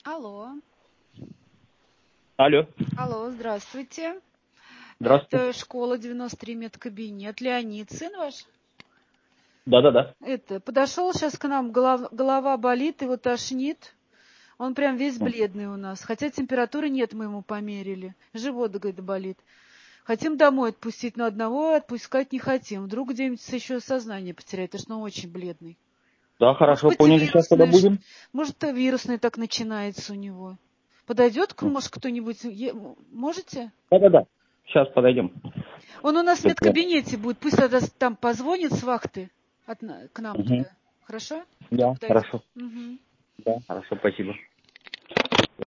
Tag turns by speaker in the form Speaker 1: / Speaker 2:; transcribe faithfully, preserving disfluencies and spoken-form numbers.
Speaker 1: Алло.
Speaker 2: Алло.
Speaker 1: Алло, здравствуйте.
Speaker 2: Здравствуйте.
Speaker 1: Это школа девяносто три медкабинет. Леонид, сын ваш?
Speaker 2: Да-да-да.
Speaker 1: Это, подошел сейчас к нам, голов- голова болит, его тошнит. Он прям весь бледный у нас. Хотя температуры нет, мы ему померили. Живот, говорит, болит. Хотим домой отпустить, но одного отпускать не хотим. Вдруг где-нибудь еще сознание потеряет, потому что он очень бледный.
Speaker 2: Да,
Speaker 1: Может
Speaker 2: хорошо,
Speaker 1: быть,
Speaker 2: поняли. Сейчас тогда
Speaker 1: вирусный, ш-
Speaker 2: будем.
Speaker 1: может, и вирусный так начинается у него. Подойдет, к-
Speaker 2: М.
Speaker 1: может, кто-нибудь? Е- Можете?
Speaker 2: Да-да-да. Сейчас подойдем.
Speaker 1: Он у нас в
Speaker 2: Только-
Speaker 1: медкабинете будет. Пусть тогда там позвонит с вахты от на- к нам
Speaker 2: Мгм.
Speaker 1: туда. Хорошо? Кто
Speaker 2: Да,
Speaker 1: подойдет?
Speaker 2: хорошо.
Speaker 1: Мгм.
Speaker 2: Да, хорошо, спасибо.